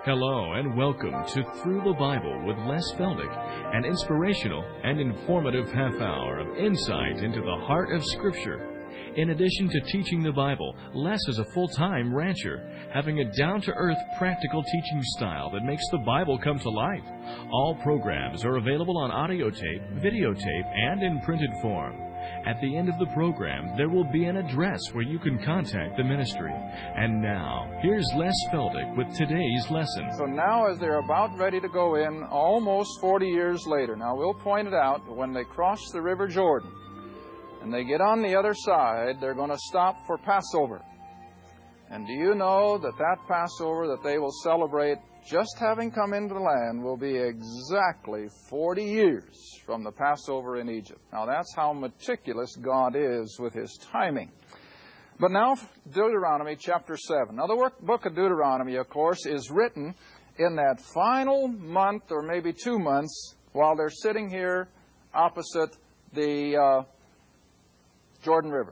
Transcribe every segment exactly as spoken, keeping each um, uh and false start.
Hello and welcome to Through the Bible with Les Feldick, an inspirational and informative half hour of insight into the heart of Scripture. In addition to teaching the Bible, Les is a full-time rancher, having a down-to-earth practical teaching style that makes the Bible come to life. All programs are available on audio tape, videotape, and in printed form. At the end of the program, there will be an address where you can contact the ministry. And now, here's Les Feldick with today's lesson. So now as they're about ready to go in, almost forty years later, now we'll point it out, when they cross the River Jordan and they get on the other side, they're going to stop for Passover. And do you know that that Passover that they will celebrate, just having come into the land, will be exactly forty years from the Passover in Egypt. Now that's how meticulous God is with His timing. But now Deuteronomy chapter seven. Now the work, book of Deuteronomy, of course, is written in that final month or maybe two months while they're sitting here opposite the uh, Jordan River.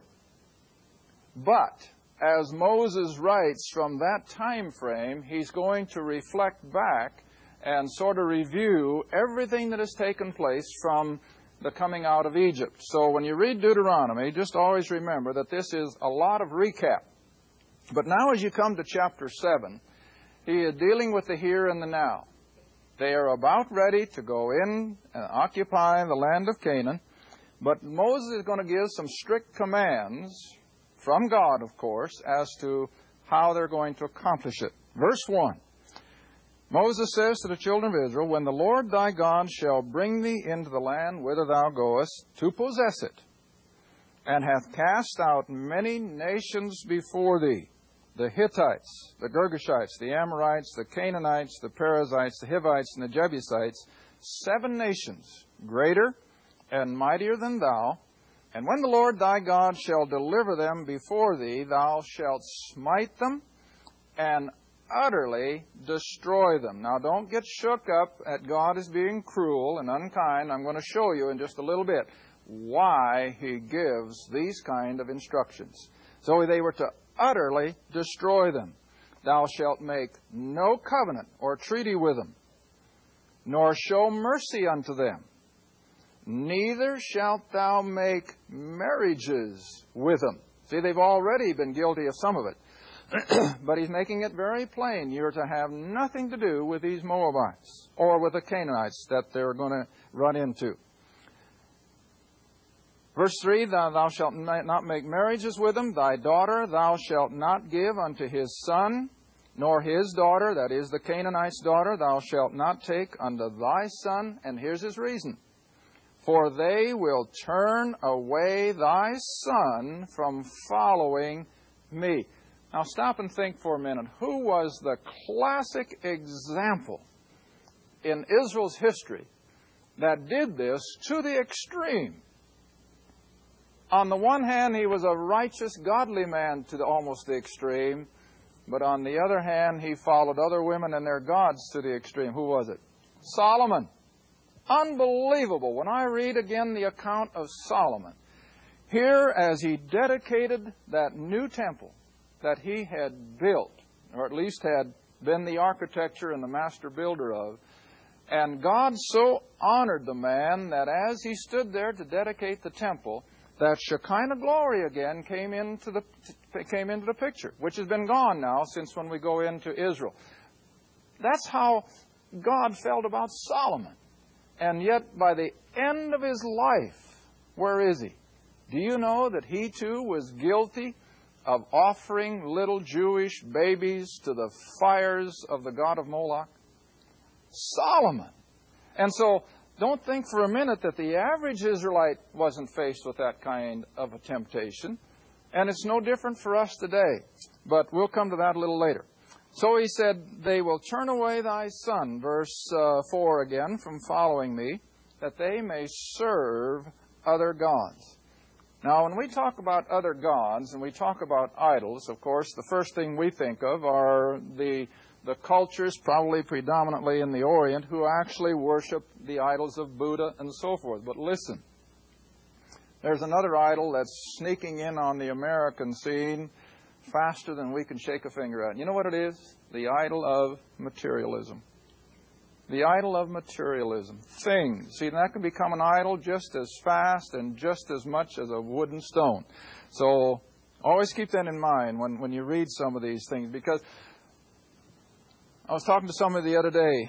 But as Moses writes from that time frame, he's going to reflect back and sort of review everything that has taken place from the coming out of Egypt. So when you read Deuteronomy, just always remember that this is a lot of recap. But now as you come to chapter seven, he is dealing with the here and the now. They are about ready to go in and occupy the land of Canaan, but Moses is going to give some strict commands from God, of course, as to how they're going to accomplish it. Verse one, Moses says to the children of Israel, "When the Lord thy God shall bring thee into the land whither thou goest, to possess it, and hath cast out many nations before thee, the Hittites, the Girgashites, the Amorites, the Canaanites, the Perizzites, the Hivites, and the Jebusites, seven nations, greater and mightier than thou, and when the Lord thy God shall deliver them before thee, thou shalt smite them and utterly destroy them." Now don't get shook up at God as being cruel and unkind. I'm going to show you in just a little bit why He gives these kind of instructions. So they were to utterly destroy them. "Thou shalt make no covenant or treaty with them, nor show mercy unto them. Neither shalt thou make marriages with them." See, they've already been guilty of some of it. But he's making it very plain. You're to have nothing to do with these Moabites or with the Canaanites that they're going to run into. Verse three, thou, thou shalt not make marriages with them. "Thy daughter thou shalt not give unto his son, nor his daughter," that is the Canaanite's daughter, "thou shalt not take unto thy son." And here's his reason. "For they will turn away thy son from following me." Now stop and think for a minute. Who was the classic example in Israel's history that did this to the extreme? On the one hand, he was a righteous, godly man to the, almost the extreme. But on the other hand, he followed other women and their gods to the extreme. Who was it? Solomon. Unbelievable. When I read again the account of Solomon, here as he dedicated that new temple that he had built, or at least had been the architecture and the master builder of, and God so honored the man that as he stood there to dedicate the temple, that Shekinah glory again came into the came into the picture, which has been gone now since when we go into Israel. That's how God felt about Solomon. And yet, by the end of his life, where is he? Do you know that he too was guilty of offering little Jewish babies to the fires of the god of Moloch? Solomon. And so, don't think for a minute that the average Israelite wasn't faced with that kind of a temptation. And it's no different for us today. But we'll come to that a little later. So he said, "They will turn away thy son," verse uh, four again, "from following me, that they may serve other gods." Now, when we talk about other gods and we talk about idols, of course, the first thing we think of are the the cultures, probably predominantly in the Orient, who actually worship the idols of Buddha and so forth. But listen, there's another idol that's sneaking in on the American scene faster than we can shake a finger at. You know what it is? The idol of materialism. The idol of materialism. Things. See, that can become an idol just as fast and just as much as a wooden stone. So always keep that in mind when, when you read some of these things. Because I was talking to somebody the other day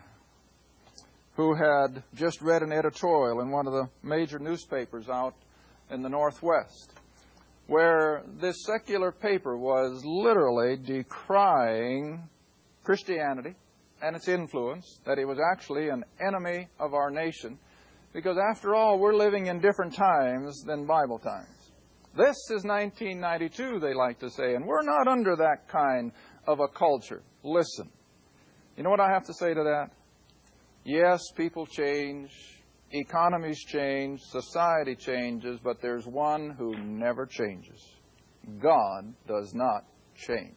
who had just read an editorial in one of the major newspapers out in the Northwest, where this secular paper was literally decrying Christianity and its influence, that it was actually an enemy of our nation, because after all, we're living in different times than Bible times. This is nineteen ninety-two, they like to say, and we're not under that kind of a culture. Listen, you know what I have to say to that? Yes, people change, economies change, society changes, but there's one who never changes. God does not change.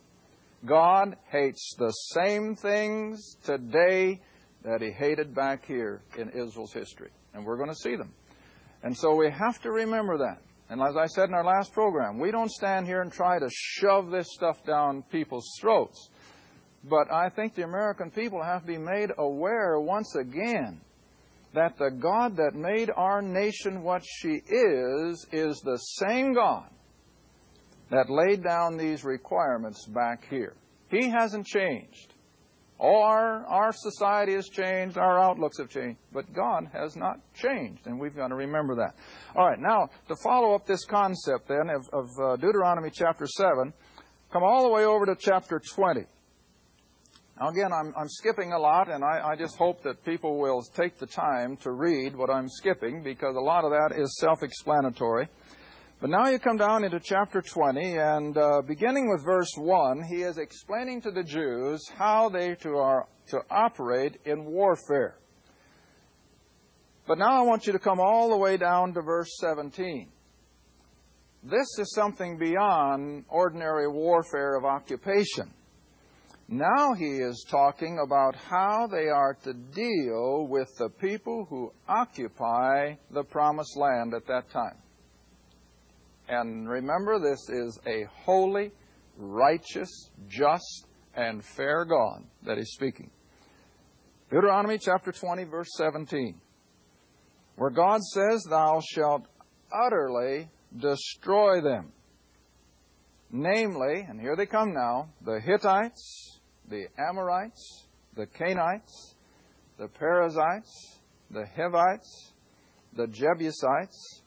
God hates the same things today that He hated back here in Israel's history. And we're going to see them. And so we have to remember that. And as I said in our last program, we don't stand here and try to shove this stuff down people's throats. But I think the American people have to be made aware once again that the God that made our nation what she is, is the same God that laid down these requirements back here. He hasn't changed. All our, our society has changed, our outlooks have changed, but God has not changed, and we've got to remember that. All right, now, to follow up this concept then of, of uh, Deuteronomy chapter seven, come all the way over to chapter twenty. Now again, I'm, I'm skipping a lot, and I, I just hope that people will take the time to read what I'm skipping, because a lot of that is self-explanatory. But now you come down into chapter twenty, and uh, beginning with verse one, he is explaining to the Jews how they to, are, to operate in warfare. But now I want you to come all the way down to verse seventeen. This is something beyond ordinary warfare of occupation. Now he is talking about how they are to deal with the people who occupy the promised land at that time. And remember, this is a holy, righteous, just, and fair God that is speaking. Deuteronomy chapter twenty, verse seventeen, where God says, "Thou shalt utterly destroy them." Namely, and here they come now, the Hittites, the Amorites, the Canaanites, the Perizzites, the Hivites, the Jebusites,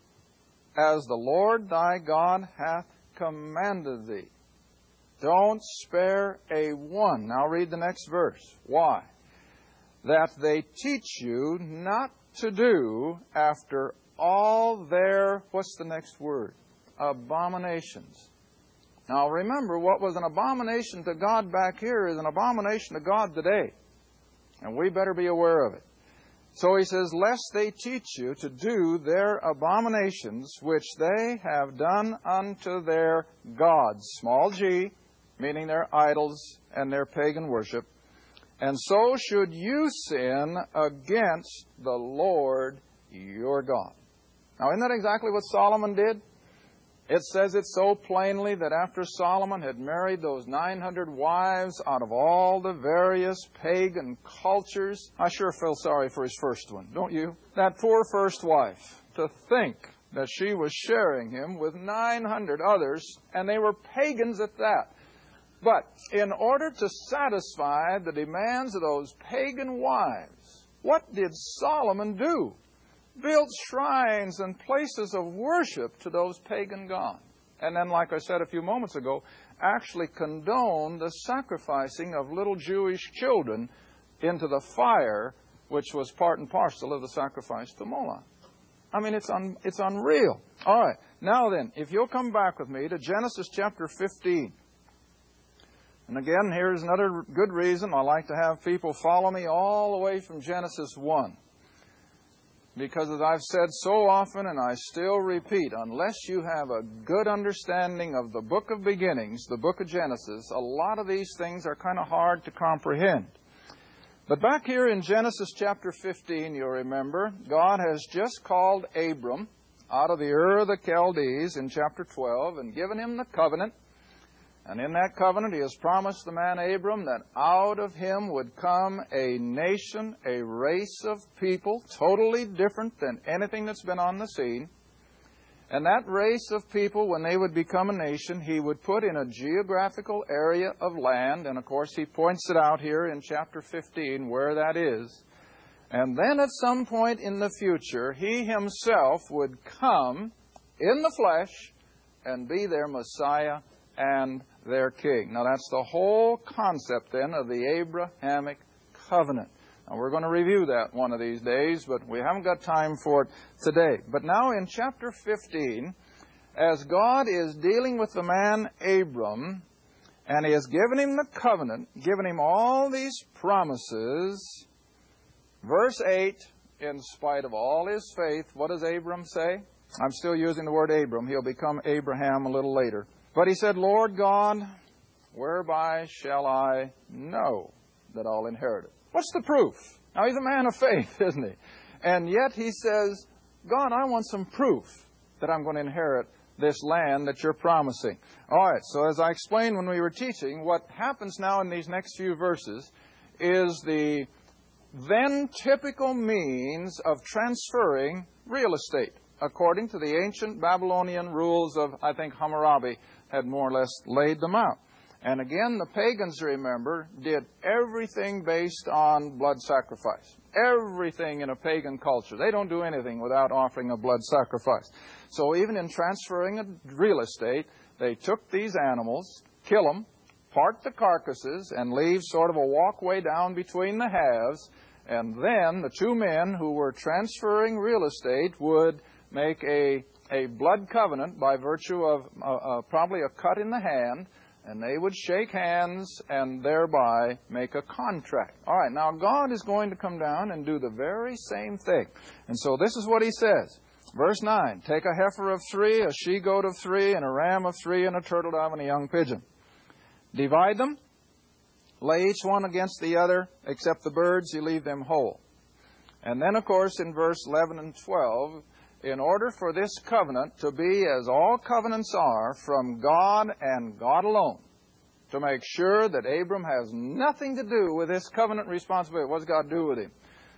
as the Lord thy God hath commanded thee. Don't spare a one. Now read the next verse. Why? That they teach you not to do after all their, what's the next word? Abominations. Now remember, what was an abomination to God back here is an abomination to God today. And we better be aware of it. So he says, lest they teach you to do their abominations which they have done unto their gods, small g, meaning their idols and their pagan worship, and so should you sin against the Lord your God. Now, isn't that exactly what Solomon did? It says it so plainly that after Solomon had married those nine hundred wives out of all the various pagan cultures, I sure feel sorry for his first one, don't you? That poor first wife, to think that she was sharing him with nine hundred others, and they were pagans at that. But in order to satisfy the demands of those pagan wives, what did Solomon do? Built shrines and places of worship to those pagan gods. And then, like I said a few moments ago, actually condoned the sacrificing of little Jewish children into the fire, which was part and parcel of the sacrifice to Moloch. I mean, it's, un, it's unreal. All right. Now then, if you'll come back with me to Genesis chapter fifteen. And again, here's another good reason I like to have people follow me all the way from Genesis one. Because as I've said so often, and I still repeat, unless you have a good understanding of the book of beginnings, the book of Genesis, a lot of these things are kind of hard to comprehend. But back here in Genesis chapter fifteen, you'll remember, God has just called Abram out of the Ur of the Chaldees in chapter twelve and given him the covenant And in that covenant, He has promised the man Abram that out of him would come a nation, a race of people, totally different than anything that's been on the scene. And that race of people, when they would become a nation, He would put in a geographical area of land. And of course, He points it out here in chapter fifteen where that is. And then at some point in the future, He Himself would come in the flesh and be their Messiah and their King. Now that's the whole concept then of the Abrahamic covenant. Now we're going to review that one of these days, but we haven't got time for it today. But now in chapter fifteen, as God is dealing with the man Abram, and He has given him the covenant, given him all these promises, verse eight, in spite of all his faith, what does Abram say? I'm still using the word Abram. He'll become Abraham a little later. But he said, Lord God, whereby shall I know that I'll inherit it? What's the proof? Now, he's a man of faith, isn't he? And yet he says, God, I want some proof that I'm going to inherit this land that you're promising. All right, so as I explained when we were teaching, what happens now in these next few verses is the then typical means of transferring real estate, according to the ancient Babylonian rules of, I think, Hammurabi had more or less laid them out. And again, the pagans, remember, did everything based on blood sacrifice. Everything in a pagan culture. They don't do anything without offering a blood sacrifice. So even in transferring a real estate, they took these animals, kill them, part the carcasses, and leave sort of a walkway down between the halves. And then the two men who were transferring real estate would make a, a blood covenant by virtue of uh, uh, probably a cut in the hand, and they would shake hands and thereby make a contract. All right, now God is going to come down and do the very same thing. And so this is what He says. Verse nine, take a heifer of three, a she-goat of three, and a ram of three, and a turtle dove, and a young pigeon. Divide them, lay each one against the other, except the birds, you leave them whole. And then, of course, in verse eleven and twelve, in order for this covenant to be as all covenants are from God and God alone, to make sure that Abram has nothing to do with this covenant responsibility. What does God do with him?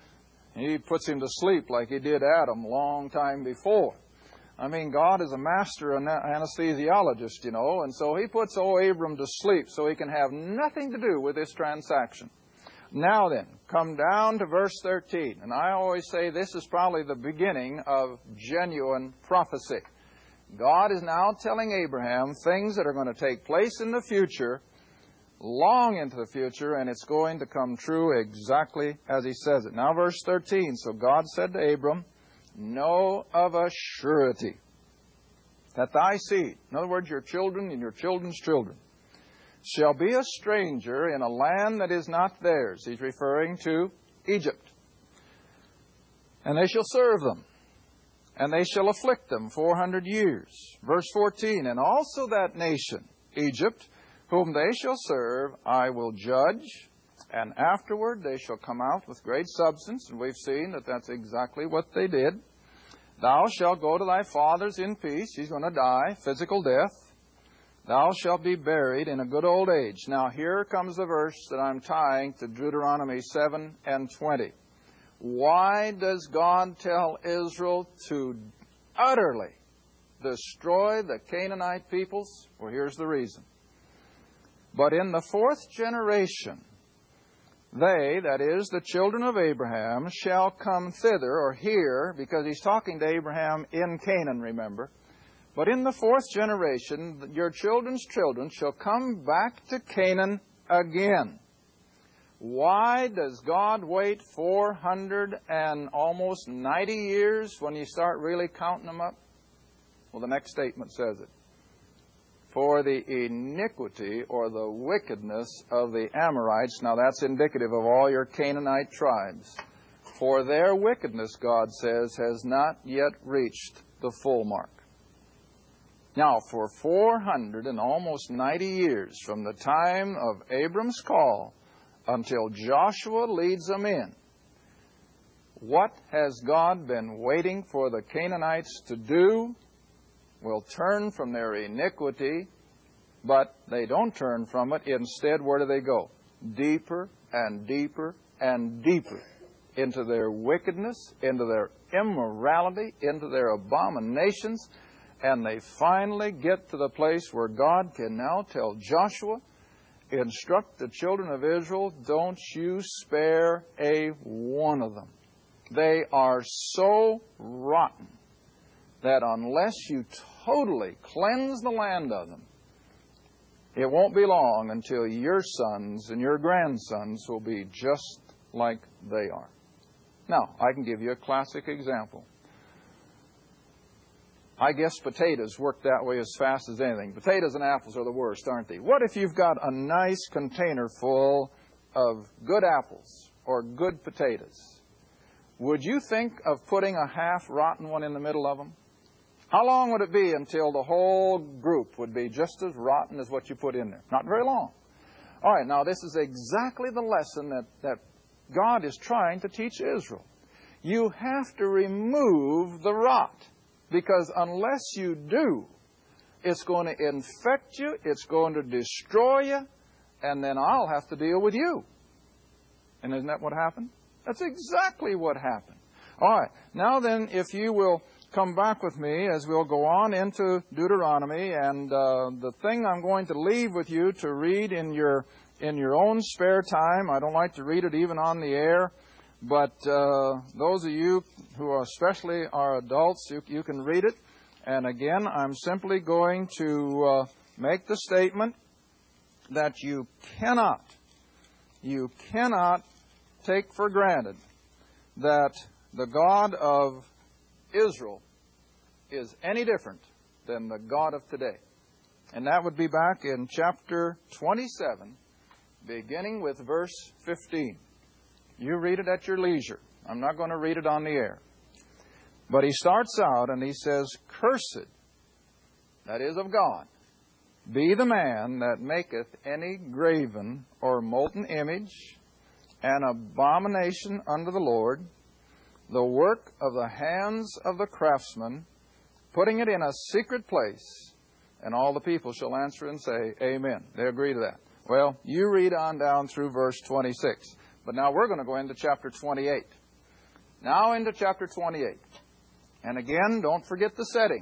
He puts him to sleep like He did Adam a long time before. I mean, God is a master anesthesiologist, you know, and so He puts old Abram to sleep so he can have nothing to do with this transaction. Now then, come down to verse thirteen. And I always say this is probably the beginning of genuine prophecy. God is now telling Abraham things that are going to take place in the future, long into the future, and it's going to come true exactly as He says it. Now verse thirteen, so God said to Abram, know of a surety that thy seed, in other words, your children and your children's children, shall be a stranger in a land that is not theirs. He's referring to Egypt. And they shall serve them, and they shall afflict them four hundred years. Verse fourteen, and also that nation, Egypt, whom they shall serve, I will judge, and afterward they shall come out with great substance. And we've seen that that's exactly what they did. Thou shalt go to thy fathers in peace. He's going to die, physical death. Thou shalt be buried in a good old age. Now here comes the verse that I'm tying to Deuteronomy seven and twenty. Why does God tell Israel to utterly destroy the Canaanite peoples? Well, here's the reason. But in the fourth generation, they, that is, the children of Abraham, shall come thither, or here, because He's talking to Abraham in Canaan, remember. But in the fourth generation, your children's children shall come back to Canaan again. Why does God wait four hundred and almost ninety years when you start really counting them up? Well, the next statement says it. For the iniquity or the wickedness of the Amorites, now that's indicative of all your Canaanite tribes. For their wickedness, God says, has not yet reached the full mark. Now, for four hundred and almost ninety years, from the time of Abram's call until Joshua leads them in, what has God been waiting for the Canaanites to do? Will turn from their iniquity But they don't turn from it. Instead, where do they go? Deeper and deeper and deeper into their wickedness, into their immorality, into their abominations. And they finally get to the place where God can now tell Joshua, instruct the children of Israel, don't you spare a one of them. They are so rotten that unless you totally cleanse the land of them, it won't be long until your sons and your grandsons will be just like they are. Now, I can give you a classic example. I guess potatoes work that way as fast as anything. Potatoes and apples are the worst, aren't they? What if you've got a nice container full of good apples or good potatoes? Would you think of putting a half-rotten one in the middle of them? How long would it be until the whole group would be just as rotten as what you put in there? Not very long. All right, now this is exactly the lesson that, that God is trying to teach Israel. You have to remove the rot, because unless you do, it's going to infect you, it's going to destroy you, and then I'll have to deal with you. And isn't that what happened? That's exactly what happened. All right, now then, if you will come back with me as we'll go on into Deuteronomy, and uh, the thing I'm going to leave with you to read in your in your own spare time. I don't like to read it even on the air, but uh, those of you who are especially are adults, you, you can read it. And again, I'm simply going to uh, make the statement that you cannot, you cannot take for granted that the God of Israel is any different than the God of today. And that would be back in chapter twenty-seven, beginning with verse fifteen. You read it at your leisure. I'm not going to read it on the air. But he starts out and he says, "Cursed, that is of God, be the man that maketh any graven or molten image, an abomination unto the Lord, the work of the hands of the craftsman, putting it in a secret place." And all the people shall answer and say, Amen. They agree to that. Well, you read on down through verse twenty-six. But now we're going to go into chapter twenty-eight. Now into chapter twenty-eight. And again, don't forget the setting.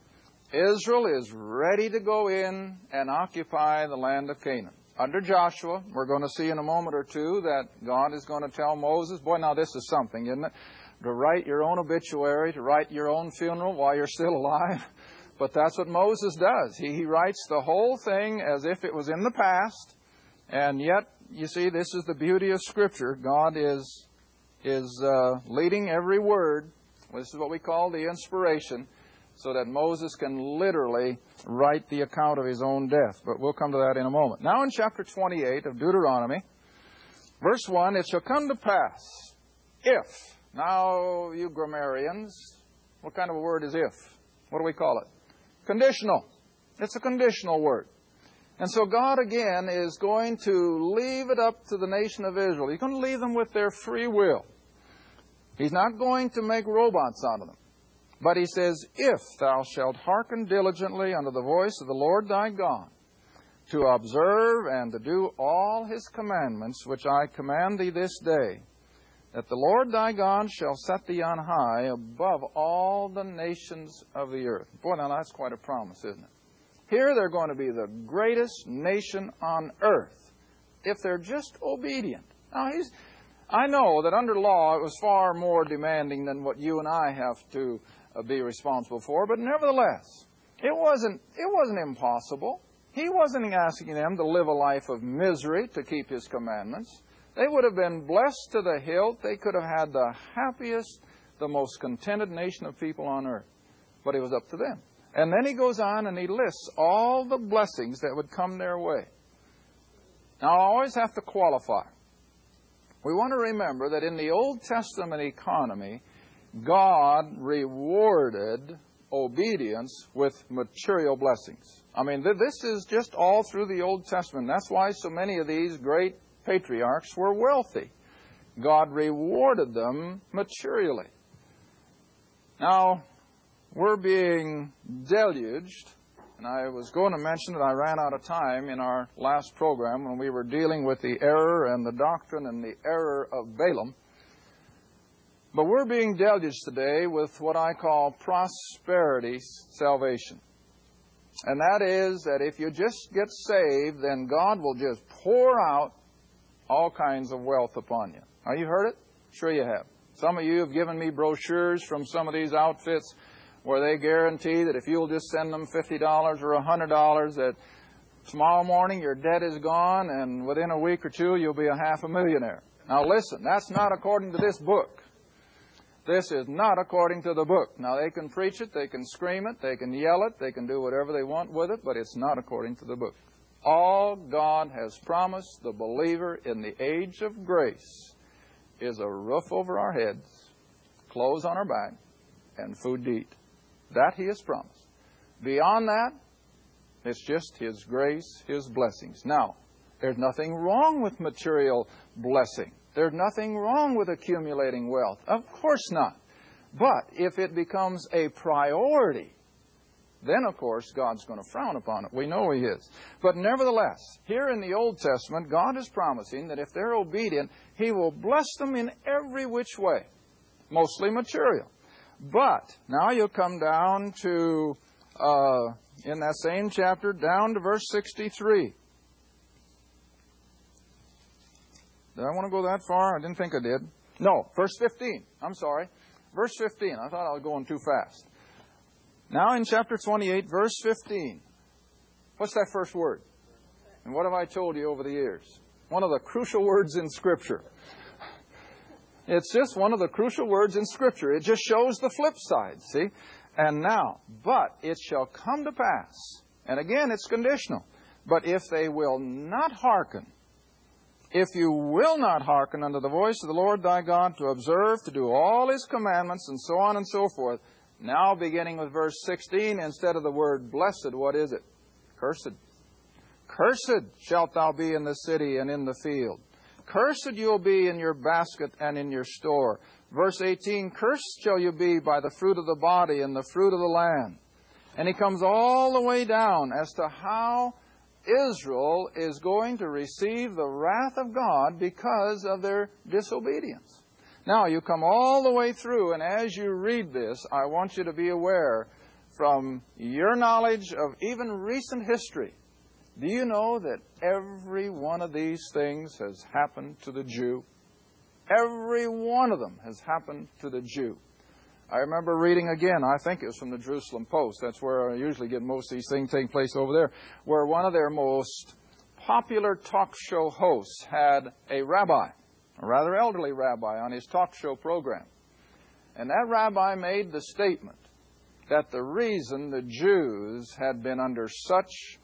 Israel is ready to go in and occupy the land of Canaan. Under Joshua, we're going to see in a moment or two that God is going to tell Moses, boy, now this is something, isn't it? To write your own obituary, to write your own funeral while you're still alive. But that's what Moses does. He, he writes the whole thing as if it was in the past. And yet, you see, this is the beauty of Scripture. God is, is uh, leading every word. This is what we call the inspiration, so that Moses can literally write the account of his own death. But we'll come to that in a moment. Now in chapter twenty-eight of Deuteronomy, verse one, "It shall come to pass, if..." Now, you grammarians, what kind of a word is if? What do we call it? Conditional. It's a conditional word. And so God, again, is going to leave it up to the nation of Israel. He's going to leave them with their free will. He's not going to make robots out of them. But he says, "If thou shalt hearken diligently unto the voice of the Lord thy God, to observe and to do all his commandments, which I command thee this day, that the Lord thy God shall set thee on high above all the nations of the earth." Boy, now that's quite a promise, isn't it? Here they're going to be the greatest nation on earth if they're just obedient. Now, he's, I know that under law it was far more demanding than what you and I have to uh, be responsible for, but nevertheless, it wasn't, it wasn't impossible. He wasn't asking them to live a life of misery to keep his commandments. They would have been blessed to the hilt. They could have had the happiest, the most contented nation of people on earth. But it was up to them. And then he goes on and he lists all the blessings that would come their way. Now, I always have to qualify. We want to remember that in the Old Testament economy, God rewarded obedience with material blessings. I mean, th- this is just all through the Old Testament. That's why so many of these great patriarchs were wealthy. God rewarded them materially. Now, we're being deluged And I was going to mention that I ran out of time in our last program when we were dealing with the error and the doctrine and the error of Balaam. But we're being deluged today with what I call prosperity salvation. And that is that if you just get saved, then God will just pour out all kinds of wealth upon you. Now, you heard it? Sure you have. Some of you have given me brochures from some of these outfits where they guarantee that if you'll just send them fifty dollars or one hundred dollars, that tomorrow morning your debt is gone and within a week or two you'll be a half a millionaire. Now listen, that's not according to this book. This is not according to the book. Now they can preach it, they can scream it, they can yell it, they can do whatever they want with it, but it's not according to the book. All God has promised the believer in the age of grace is a roof over our heads, clothes on our back, and food to eat. That He has promised. Beyond that, it's just His grace, His blessings. Now, there's nothing wrong with material blessing. There's nothing wrong with accumulating wealth. Of course not. But if it becomes a priority, then, of course, God's going to frown upon it. We know He is. But nevertheless, here in the Old Testament, God is promising that if they're obedient, He will bless them in every which way, mostly material. But now you'll come down to, uh, in that same chapter, down to verse sixty-three. Did I want to go that far? I didn't think I did. No, verse fifteen. I'm sorry. Verse fifteen. I thought I was going too fast. Now in chapter twenty-eight, verse fifteen. What's that first word? And what have I told you over the years? One of the crucial words in Scripture. It's just one of the crucial words in Scripture. It just shows the flip side, see? And now, but it shall come to pass. And again, it's conditional. But if they will not hearken, if you will not hearken unto the voice of the Lord thy God to observe, to do all His commandments, and so on and so forth. Now, beginning with verse sixteen, instead of the word blessed, what is it? Cursed. Cursed shalt thou be in the city and in the field. Cursed you'll be in your basket and in your store. Verse eighteen, cursed shall you be by the fruit of the body and the fruit of the land. And he comes all the way down as to how Israel is going to receive the wrath of God because of their disobedience. Now, you come all the way through, and as you read this, I want you to be aware from your knowledge of even recent history. Do you know that every one of these things has happened to the Jew? Every one of them has happened to the Jew. I remember reading again, I think it was from the Jerusalem Post, that's where I usually get most of these things taking place over there, where one of their most popular talk show hosts had a rabbi, a rather elderly rabbi, on his talk show program. And that rabbi made the statement that the reason the Jews had been under such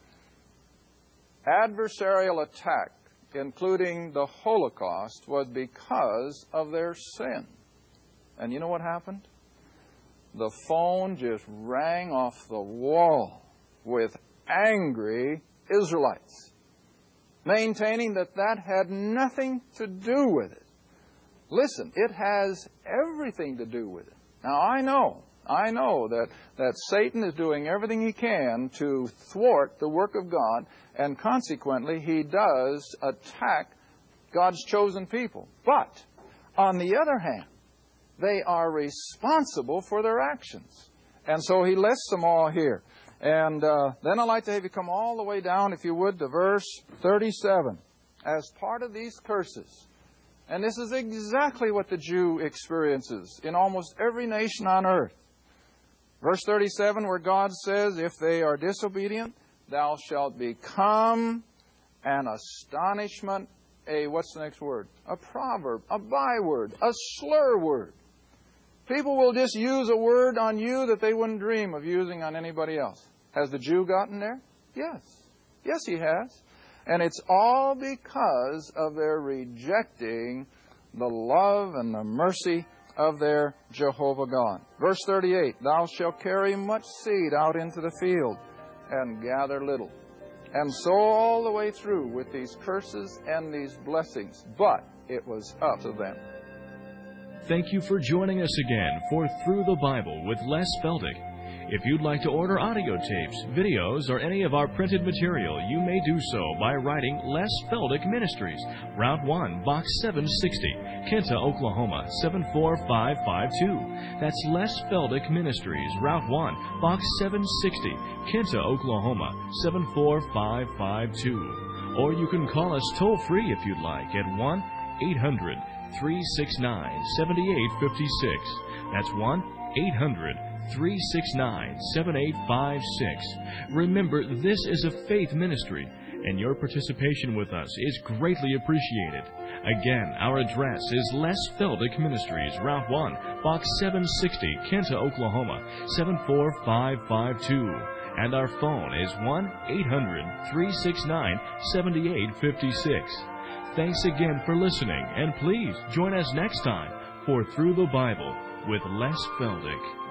adversarial attack, including the Holocaust, was because of their sin. And you know what happened? The phone just rang off the wall with angry Israelites, maintaining that that had nothing to do with it. Listen, it has everything to do with it. Now, I know, I know that, that Satan is doing everything he can to thwart the work of God, and consequently, he does attack God's chosen people. But, on the other hand, they are responsible for their actions. And so he lists them all here. And uh, then I'd like to have you come all the way down, if you would, to verse thirty-seven. As part of these curses, and this is exactly what the Jew experiences in almost every nation on earth. Verse thirty-seven, where God says, if they are disobedient, thou shalt become an astonishment, a, what's the next word? A proverb, a byword, a slur word. People will just use a word on you that they wouldn't dream of using on anybody else. Has the Jew gotten there? Yes. Yes, he has. And it's all because of their rejecting the love and the mercy of their Jehovah God. Verse thirty-eight, thou shalt carry much seed out into the field and gather little. And so all the way through with these curses and these blessings. But it was up to them. Thank you for joining us again for Through the Bible with Les Feldick. If you'd like to order audio tapes, videos, or any of our printed material, you may do so by writing Les Feldick Ministries, Route one, Box seven sixty, Kinta, Oklahoma, seven four five five two. That's Les Feldick Ministries, Route one, Box seven sixty, Kinta, Oklahoma, seven four five five two. Or you can call us toll-free if you'd like at one eight hundred, three six nine, seven eight five six. That's one eight hundred, three six nine, seven eight five six. Remember, this is a faith ministry, and your participation with us is greatly appreciated. Again, our address is Les Feldick Ministries, Route one, Box seven sixty, Kinta, Oklahoma, seven four five five two. And our phone is one eight hundred, three six nine, seven eight five six. Thanks again for listening, and please join us next time for Through the Bible with Les Feldick.